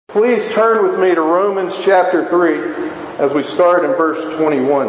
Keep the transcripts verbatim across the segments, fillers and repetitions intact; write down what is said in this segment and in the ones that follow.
Please turn with me to Romans chapter three as we start in verse twenty-one.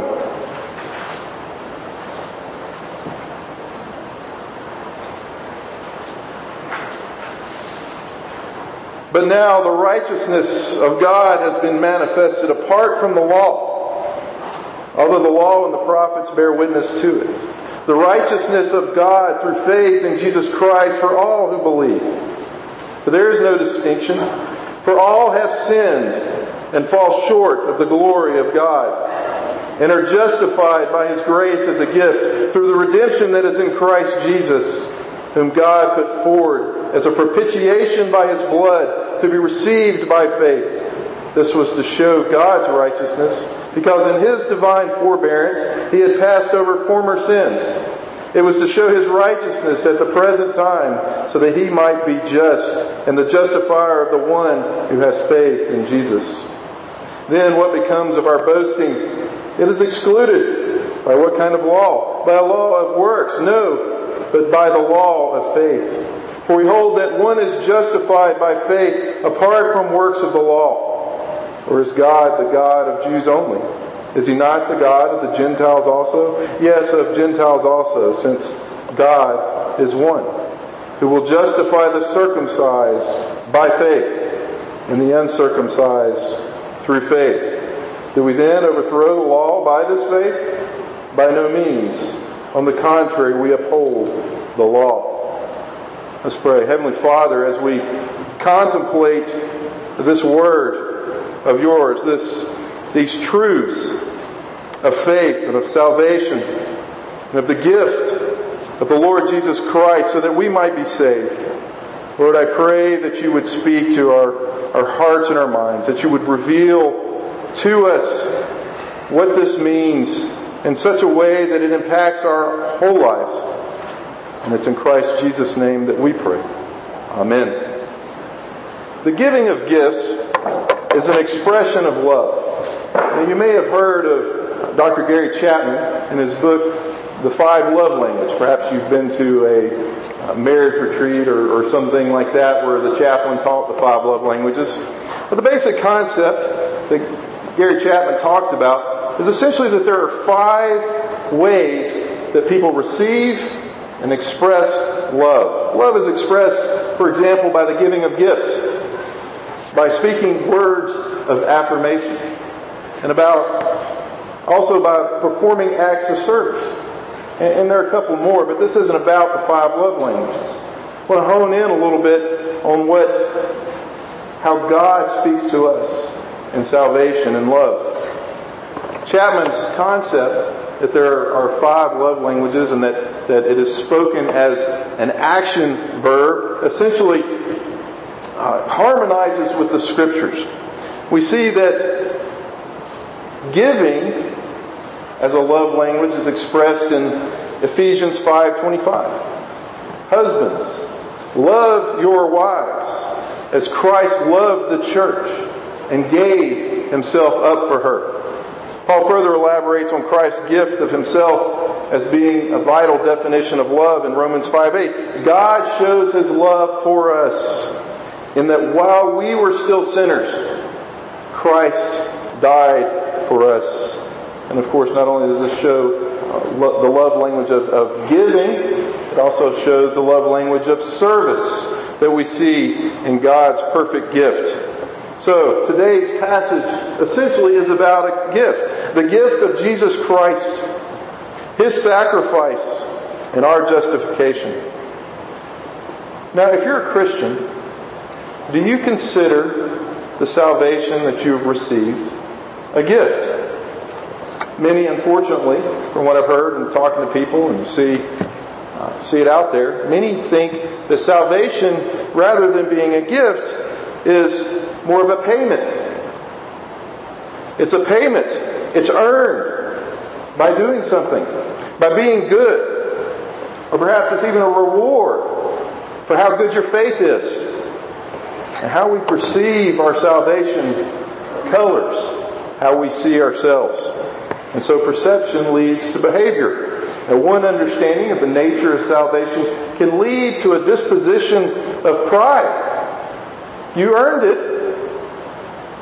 But now the righteousness of God has been manifested apart from the law, although the law and the prophets bear witness to it. The righteousness of God through faith in Jesus Christ for all who believe. For there is no distinction. For all have sinned and fall short of the glory of God, and are justified by His grace as a gift through the redemption that is in Christ Jesus, whom God put forward as a propitiation by His blood to be received by faith. This was to show God's righteousness, because in His divine forbearance He had passed over former sins. It was to show His righteousness at the present time, so that He might be just and the justifier of the one who has faith in Jesus. Then what becomes of our boasting? It is excluded. By what kind of law? By a law of works? No, but by the law of faith. For we hold that one is justified by faith apart from works of the law. Or is God the God of Jews only? Is He not the God of the Gentiles also? Yes, of Gentiles also, since God is one, who will justify the circumcised by faith, and the uncircumcised through faith. Do we then overthrow the law by this faith? By no means. On the contrary, we uphold the law. Let's pray. Heavenly Father, as we contemplate this word of yours, this these truths of faith and of salvation and of the gift of the Lord Jesus Christ so that we might be saved. Lord, I pray that you would speak to our, our hearts and our minds, that you would reveal to us what this means in such a way that it impacts our whole lives. And it's in Christ Jesus' name that we pray. Amen. The giving of gifts is an expression of love. Now, you may have heard of Doctor Gary Chapman in his book, The Five Love Languages. Perhaps you've been to a, a marriage retreat or, or something like that where the chaplain taught the five love languages. But the basic concept that Gary Chapman talks about is essentially that there are five ways that people receive and express love. Love is expressed, for example, by the giving of gifts, by speaking words of affirmation, and about also by performing acts of service. And, and there are a couple more, but this isn't about the five love languages. I want to hone in a little bit on what, how God speaks to us in salvation and love. Chapman's concept that there are five love languages and that, that it is spoken as an action verb essentially uh, harmonizes with the Scriptures. We see that giving as a love language is expressed in Ephesians five twenty-five. Husbands, love your wives as Christ loved the church and gave Himself up for her. Paul further elaborates on Christ's gift of Himself as being a vital definition of love in Romans five eight. God shows His love for us in that while we were still sinners, Christ died for us. And of course, not only does this show uh, lo- the love language of, of giving, it also shows the love language of service that we see in God's perfect gift. So, today's passage essentially is about a gift. The gift of Jesus Christ, His sacrifice, and our justification. Now, if you're a Christian, do you consider the salvation that you have received a gift? Many, unfortunately, from what I've heard and talking to people, and you see, uh, see it out there, many think that salvation, rather than being a gift, is more of a payment. It's a payment. It's earned by doing something, by being good. Or perhaps it's even a reward for how good your faith is. And how we perceive our salvation colors how we see ourselves. And so perception leads to behavior. And one understanding of the nature of salvation can lead to a disposition of pride. You earned it.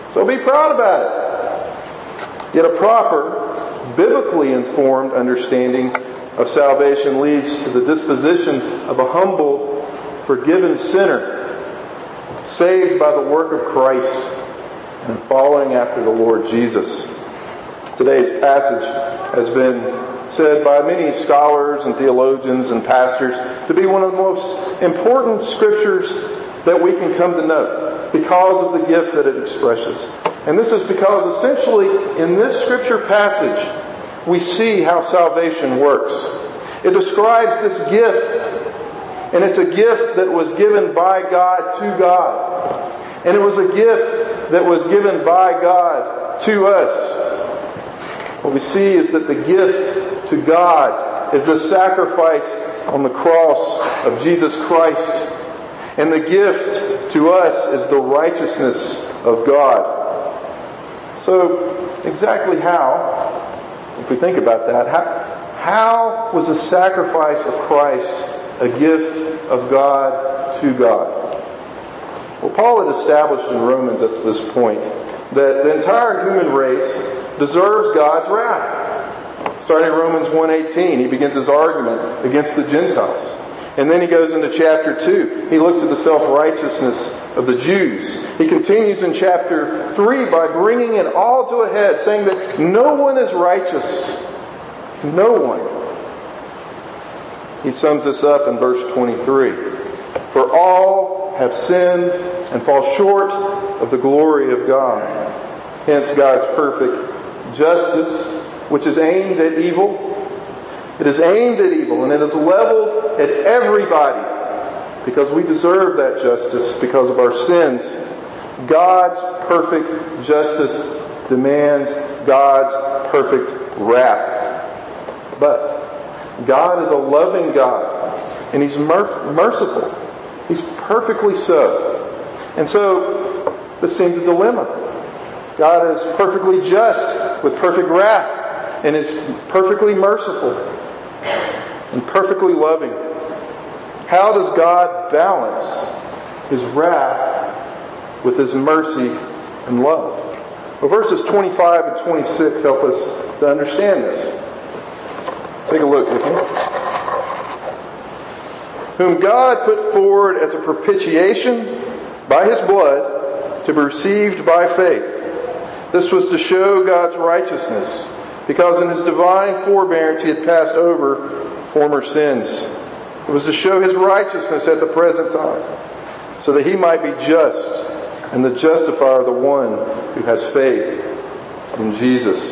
So be proud about it. Yet a proper, biblically informed understanding of salvation leads to the disposition of a humble, forgiven sinner, saved by the work of Christ and following after the Lord Jesus. Today's passage has been said by many scholars and theologians and pastors to be one of the most important scriptures that we can come to know because of the gift that it expresses. And this is because essentially in this scripture passage we see how salvation works. It describes this gift, and it's a gift that was given by God to God. And it was a gift that was given by God to us. What we see is that the gift to God is the sacrifice on the cross of Jesus Christ. And the gift to us is the righteousness of God. So, exactly how, if we think about that, how, how was the sacrifice of Christ a gift of God to God? Well, Paul had established in Romans up to this point that the entire human race deserves God's wrath. Starting in Romans one eighteen, he begins his argument against the Gentiles. And then he goes into chapter two. He looks at the self-righteousness of the Jews. He continues in chapter three by bringing it all to a head, saying that no one is righteous. No one. He sums this up in verse twenty-three. For all have sinned and fall short of the glory of God. Hence God's perfect justice, which is aimed at evil. It is aimed at evil, and it is leveled at everybody because we deserve that justice because of our sins. God's perfect justice demands God's perfect wrath. But God is a loving God, and He's mer- merciful. He's perfectly so. And so, this seems a dilemma. God is perfectly just with perfect wrath, and is perfectly merciful and perfectly loving. How does God balance His wrath with His mercy and love? Well, verses twenty-five and twenty-six help us to understand this. Take a look with me. Whom God put forward as a propitiation by His blood to be received by faith. This was to show God's righteousness, because in His divine forbearance He had passed over former sins. It was to show His righteousness at the present time, so that He might be just and the justifier of the one who has faith in Jesus.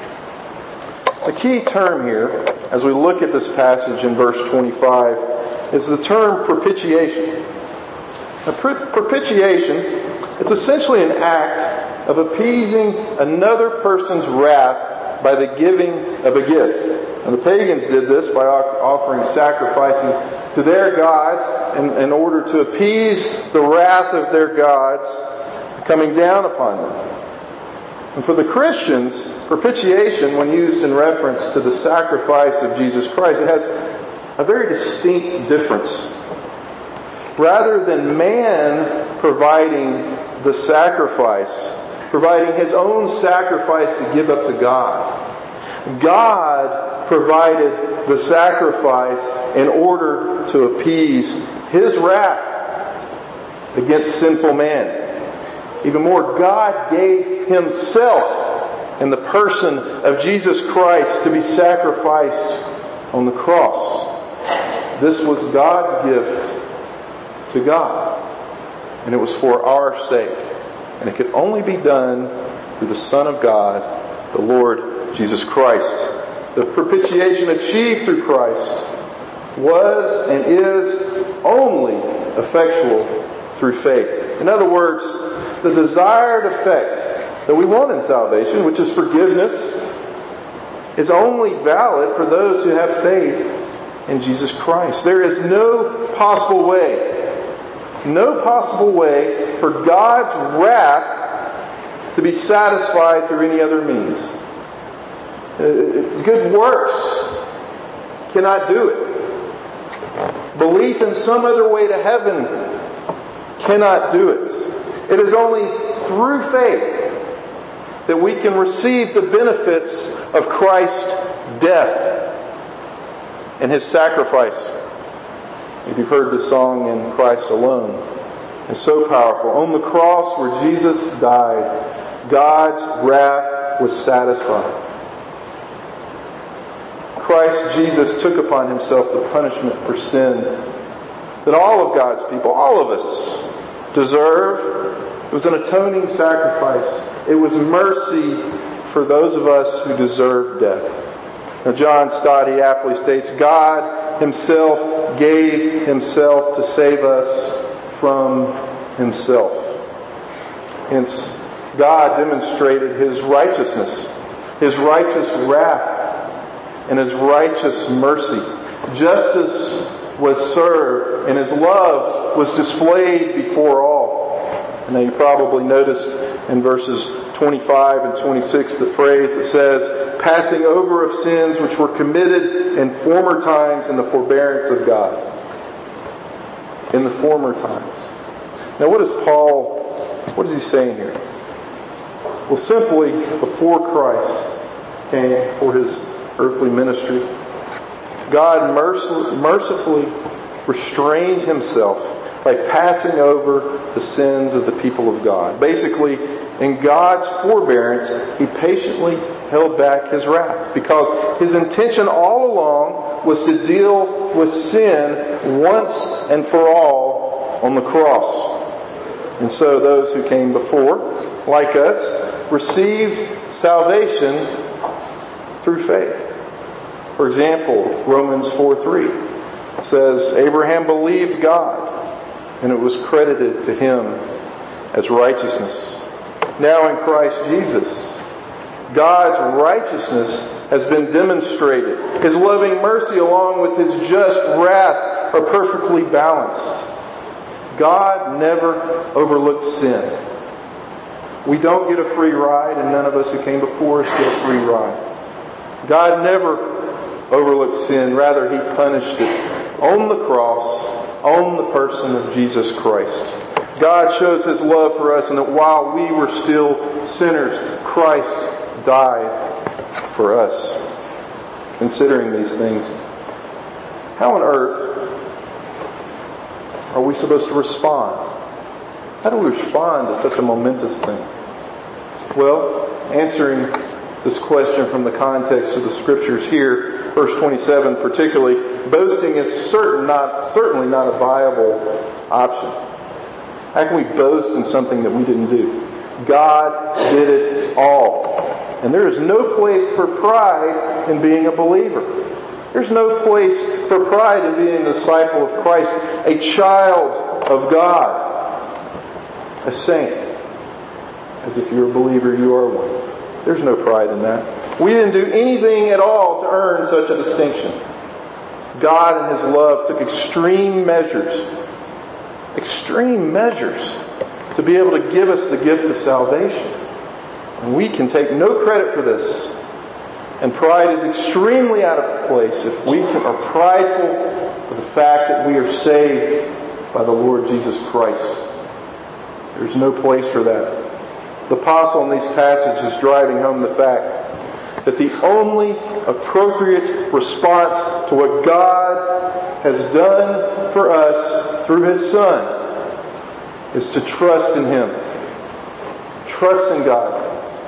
The key term here, as we look at this passage in verse twenty-five, is the term propitiation. Now, propitiation, it's essentially an act of appeasing another person's wrath by the giving of a gift. And the pagans did this by offering sacrifices to their gods in, in order to appease the wrath of their gods coming down upon them. And for the Christians, propitiation, when used in reference to the sacrifice of Jesus Christ, it has a very distinct difference. Rather than man providing the sacrifice, providing his own sacrifice to give up to God, God provided the sacrifice in order to appease His wrath against sinful man. Even more, God gave Himself in the person of Jesus Christ to be sacrificed on the cross. This was God's gift to God, and it was for our sake. And it could only be done through the Son of God, the Lord Jesus Christ. The propitiation achieved through Christ was and is only effectual through faith. In other words, the desired effect that we want in salvation, which is forgiveness, is only valid for those who have faith in Jesus Christ. There is no possible way, no possible way for God's wrath to be satisfied through any other means. Good works cannot do it. Belief in some other way to heaven cannot do it. It is only through faith that we can receive the benefits of Christ's death and His sacrifice. If you've heard this song, In Christ Alone, it's so powerful. On the cross where Jesus died, God's wrath was satisfied. Christ Jesus took upon Himself the punishment for sin that all of God's people, all of us, deserve. It was an atoning sacrifice. It was mercy for those of us who deserve death. Now, John Stott, he aptly states, God Himself gave Himself to save us from Himself. Hence, God demonstrated His righteousness, His righteous wrath, and His righteous mercy. Justice was served, and His love was displayed before all. And now you probably noticed in verses twenty-five and twenty-six the phrase that says, passing over of sins which were committed in former times in the forbearance of God. In the former times. Now what is Paul, what is he saying here? Well, simply, before Christ came for His earthly ministry, God mercifully restrained Himself by passing over the sins of the people of God. Basically, in God's forbearance, He patiently held back His wrath, because His intention all along was to deal with sin once and for all on the cross. And so those who came before, like us, received salvation through faith. For example, Romans four three says, Abraham believed God, and it was credited to him as righteousness. Now in Christ Jesus, God's righteousness has been demonstrated. His loving mercy along with His just wrath are perfectly balanced. God never overlooked sin. We don't get a free ride, and none of us who came before us get a free ride. God never overlooked sin. Rather, He punished it on the cross, on the person of Jesus Christ. God shows His love for us, and that while we were still sinners, Christ died for us. Considering these things, how on earth are we supposed to respond? How do we respond to such a momentous thing? Well, answering this question from the context of the Scriptures here, verse twenty-seven particularly, boasting is certain not, certainly not a viable option. How can we boast in something that we didn't do? God did it all. And there is no place for pride in being a believer. There's no place for pride in being a disciple of Christ, a child of God, a saint. As if you're a believer, you are one. There's no pride in that. We didn't do anything at all to earn such a distinction. God in His love took extreme measures, extreme measures, to be able to give us the gift of salvation. And we can take no credit for this. And pride is extremely out of place if we are prideful for the fact that we are saved by the Lord Jesus Christ. There's no place for that. The apostle in these passages is driving home the fact that the only appropriate response to what God has done for us through His Son is to trust in Him. Trust in God.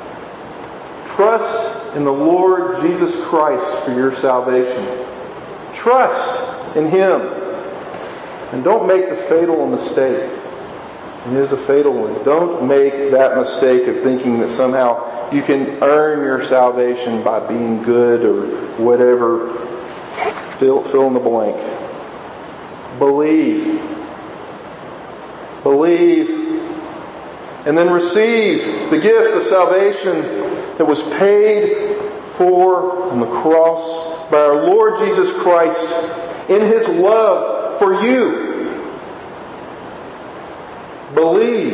Trust in the Lord Jesus Christ for your salvation. Trust in Him. And don't make the fatal mistake. It is a fatal one. Don't make that mistake of thinking that somehow you can earn your salvation by being good or whatever. Fill, fill in the blank. Believe. Believe. And then receive the gift of salvation that was paid for on the cross by our Lord Jesus Christ in His love for you. Believe.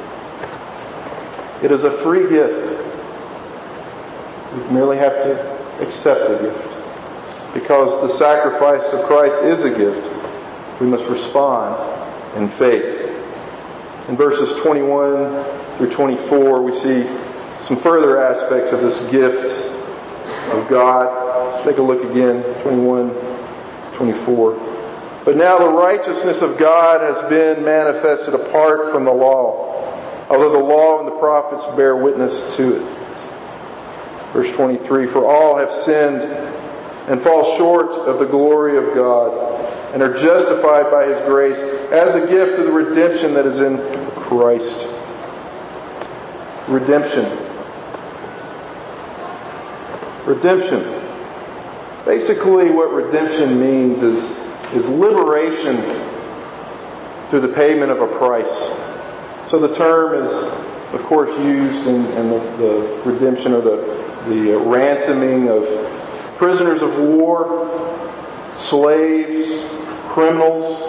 It is a free gift. We merely have to accept the gift. Because the sacrifice of Christ is a gift, we must respond in faith. In verses twenty-one through twenty-four, we see some further aspects of this gift of God. Let's take a look again, twenty-one, twenty-four. But now the righteousness of God has been manifested apart from the law, although the law and the prophets bear witness to it. Verse twenty-three, for all have sinned and fall short of the glory of God, and are justified by His grace as a gift of the redemption that is in Christ. Redemption. Redemption. Basically what redemption means is, is liberation through the payment of a price. So the term is, of course, used in, in the, the redemption or the, the ransoming of prisoners of war, slaves, criminals.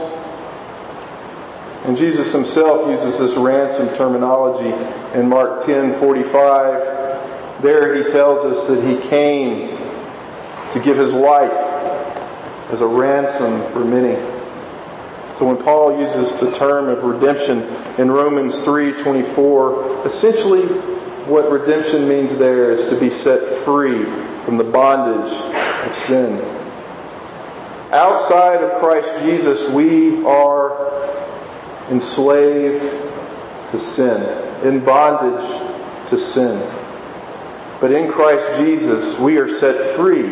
And Jesus Himself uses this ransom terminology in Mark ten forty-five. There He tells us that He came to give His life as a ransom for many. So when Paul uses the term of redemption in Romans three twenty-four, essentially what redemption means there is to be set free from the bondage of sin. Outside of Christ Jesus, we are enslaved to sin, in bondage to sin. But in Christ Jesus, we are set free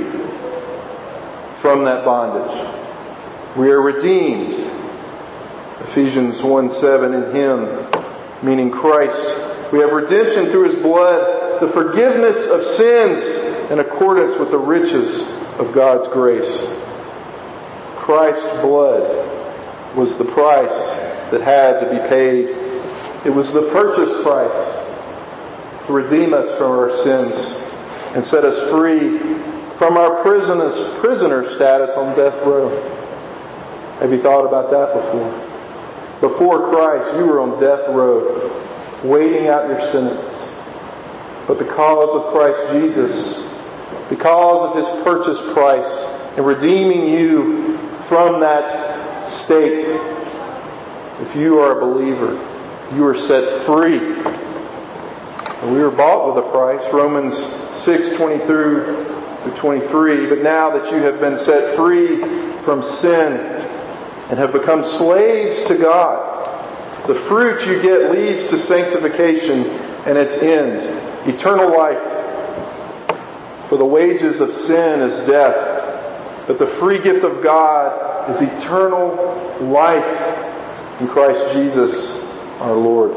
from that bondage. We are redeemed. Ephesians one seven, in Him, meaning Christ, we have redemption through His blood, the forgiveness of sins in accordance with the riches of God's grace. Christ's blood was the price that had to be paid. It was the purchase price to redeem us from our sins and set us free from our prisoner status on death row. Have you thought about that before? Before Christ, you were on death row, waiting out your sentence. But because of Christ Jesus, because of His purchase price and redeeming you from that state, if you are a believer, you are set free. And we were bought with a price. Romans six twenty through twenty-three. But now that you have been set free from sin and have become slaves to God, the fruit you get leads to sanctification and its end, eternal life. For the wages of sin is death, but the free gift of God is eternal life in Christ Jesus our Lord.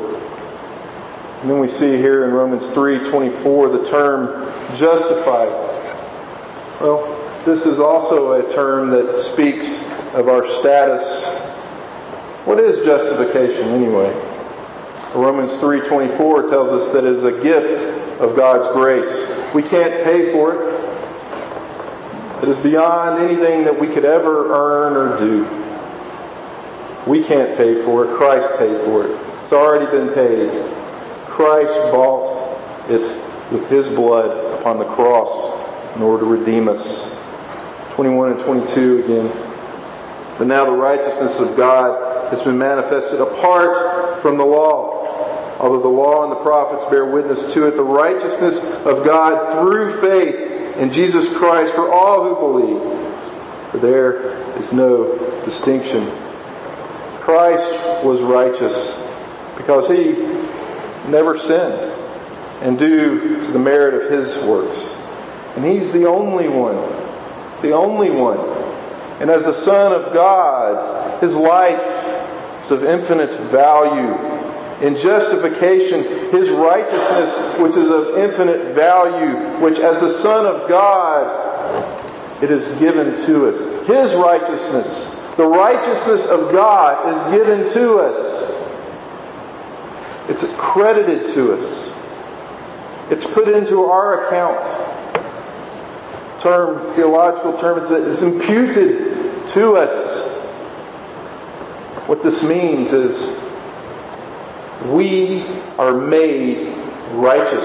And then we see here in Romans three twenty-four the term justified. Well, this is also a term that speaks of our status. What is justification anyway? Romans three twenty-four tells us that it is a gift of God's grace. We can't pay for it. It is beyond anything that we could ever earn or do. We can't pay for it. Christ paid for it. It's already been paid. Christ bought it with His blood upon the cross in order to redeem us. twenty-one and twenty-two again. But now the righteousness of God has been manifested apart from the law. Although the law and the prophets bear witness to it, the righteousness of God through faith in Jesus Christ for all who believe. For there is no distinction. Christ was righteous because He never sinned, and due to the merit of His works. And He's the only one, the only one. And as the Son of God, His life is of infinite value. In justification, His righteousness, which is of infinite value, which as the Son of God, it is given to us. His righteousness, the righteousness of God is given to us. It's credited to us. It's put into our account. Term, theological term is that it's imputed to us. What this means is we are made righteous.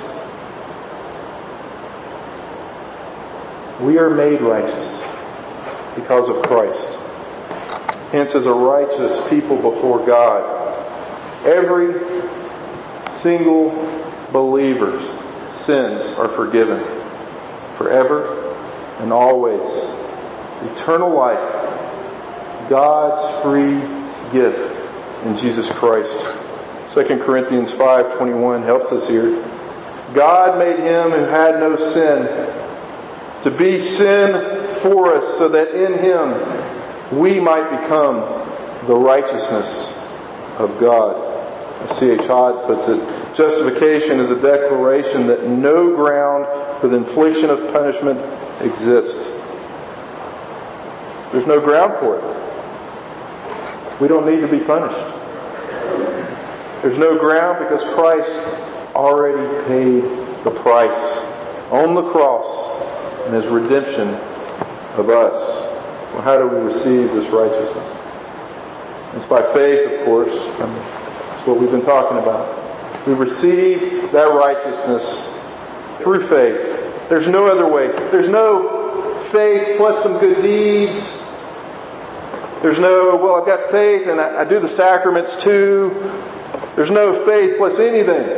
We are made righteous because of Christ. Hence, as a righteous people before God, every single believers' sins are forgiven forever and always. Eternal life, God's free gift in Jesus Christ. Second Corinthians five twenty-one helps us here. God made Him who had no sin to be sin for us, so that in Him we might become the righteousness of God. As C H Todd puts it, justification is a declaration that no ground for the infliction of punishment exists. There's no ground for it. We don't need to be punished. There's no ground because Christ already paid the price on the cross in His redemption of us. Well, how do we receive this righteousness? It's by faith, of course. That's what we've been talking about. We receive that righteousness through faith. There's no other way. There's no faith plus some good deeds. There's no, well, I've got faith and I, I do the sacraments too. There's no faith plus anything.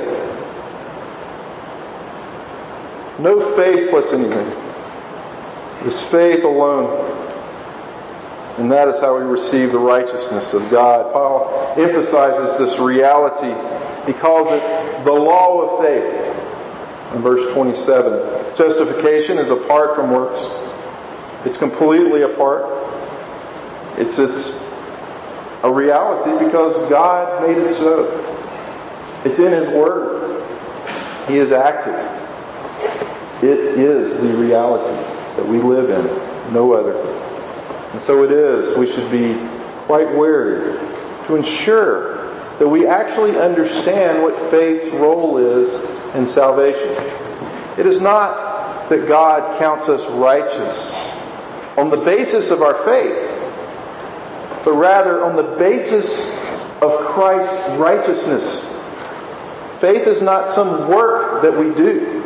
No faith plus anything. It's faith alone. And that is how we receive the righteousness of God. Paul emphasizes this reality. He calls it the law of faith. In verse twenty-seven, justification is apart from works. It's completely apart. It's it's a reality because God made it so. It's in His Word. He has acted. It is the reality that we live in. No other. And so it is. We should be quite wary to ensure that we actually understand what faith's role is in salvation. It is not that God counts us righteous on the basis of our faith, but rather on the basis of Christ's righteousness. Faith is not some work that we do.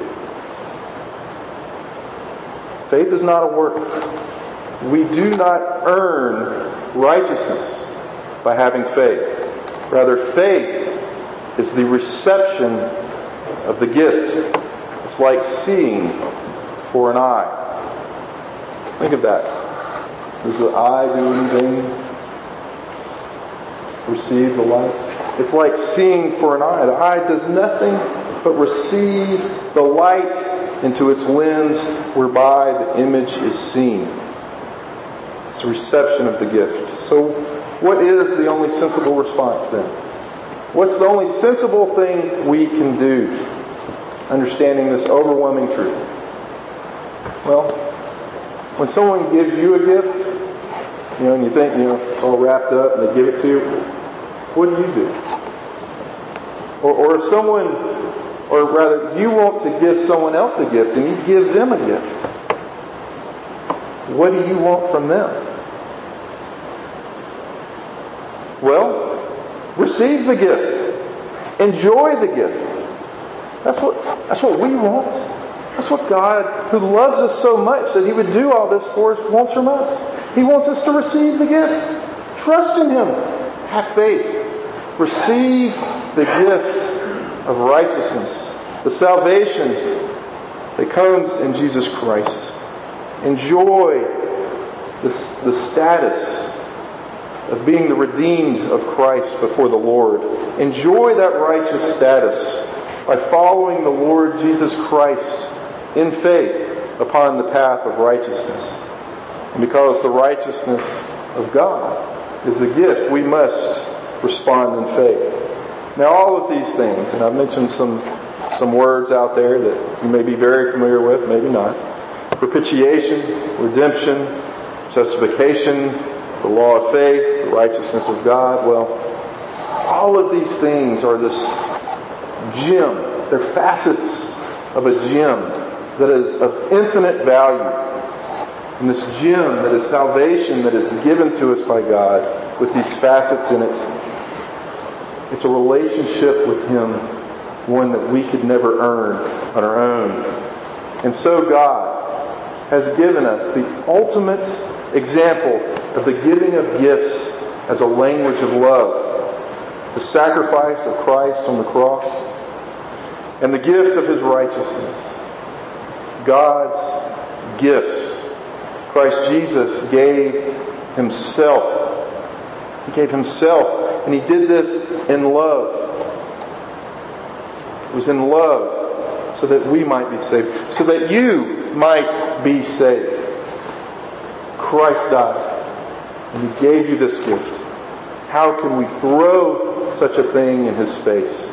Faith is not a work. We do not earn righteousness by having faith. Rather, faith is the reception of the gift. It's like seeing for an eye. Think of that. Does the eye do anything? Receive the light? It's like seeing for an eye. The eye does nothing but receive the light into its lens whereby the image is seen. It's the reception of the gift. So what is the only sensible response then? What's the only sensible thing we can do? Understanding this overwhelming truth. Well, when someone gives you a gift, you know, and you think, you know, it's all wrapped up and they give it to you, what do you do? Or, or if someone, or rather, you want to give someone else a gift and you give them a gift, what do you want from them? Well, receive the gift. Enjoy the gift. That's what, that's what we want. That's what God, who loves us so much that He would do all this for us, wants from us. He wants us to receive the gift. Trust in Him. Have faith. Receive the gift of righteousness. The salvation that comes in Jesus Christ. Enjoy the, the status of being the redeemed of Christ before the Lord. Enjoy that righteous status by following the Lord Jesus Christ in faith upon the path of righteousness. And because the righteousness of God is a gift, we must respond in faith. Now all of these things, and I've mentioned some, some words out there that you may be very familiar with, maybe not. Propitiation, redemption, justification, the law of faith, the righteousness of God. Well, all of these things are this gem. They're facets of a gem that is of infinite value. And this gem that is salvation that is given to us by God with these facets in it. It's a relationship with Him, one that we could never earn on our own. And so God has given us the ultimate example of the giving of gifts as a language of love. The sacrifice of Christ on the cross. and the gift of His righteousness. God's gifts. Christ Jesus gave Himself. He gave Himself, and He did this in love. It was in love so that we might be saved, so that you might be saved. Christ died, and He gave you this gift. How can we throw such a thing in His face?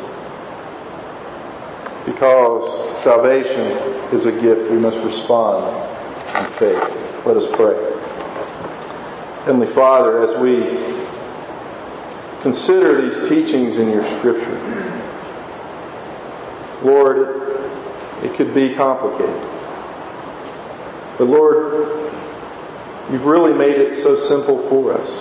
Because salvation is a gift, we must respond in faith. Let us pray. Heavenly Father, as we consider these teachings in Your Scripture, Lord, it, it could be complicated. But Lord, You've really made it so simple for us,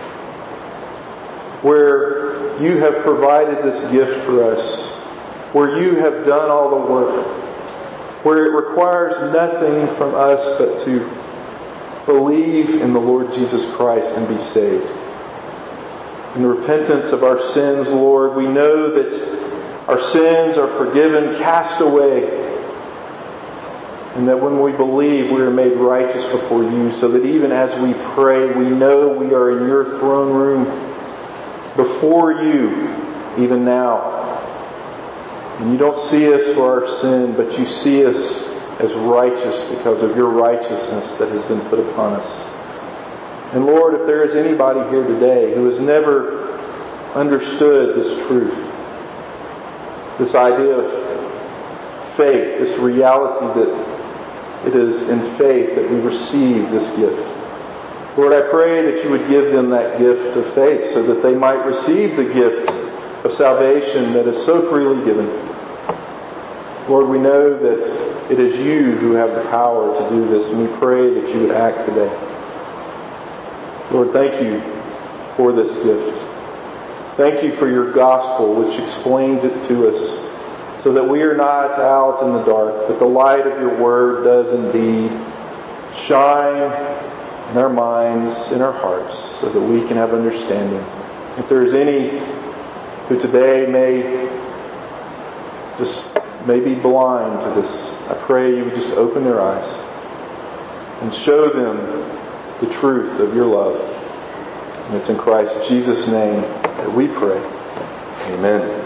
where You have provided this gift for us, where You have done all the work, where it requires nothing from us but to believe in the Lord Jesus Christ and be saved. In the repentance of our sins, Lord, we know that our sins are forgiven, cast away, and that when we believe, we are made righteous before You, so that even as we pray, we know we are in Your throne room before You, even now. And You don't see us for our sin, but You see us as righteous because of Your righteousness that has been put upon us. And Lord, if there is anybody here today who has never understood this truth, this idea of faith, this reality that it is in faith that we receive this gift, Lord, I pray that You would give them that gift of faith so that they might receive the gift of salvation that is so freely given. Lord, we know that it is You who have the power to do this, and we pray that You would act today. Lord, thank You for this gift. Thank You for Your gospel, which explains it to us so that we are not out in the dark, but the light of Your word does indeed shine in our minds, in our hearts, so that we can have understanding. If there is any who today may just may be blind to this, I pray You would just open their eyes and show them the truth of Your love. And it's in Christ Jesus' name that we pray. Amen.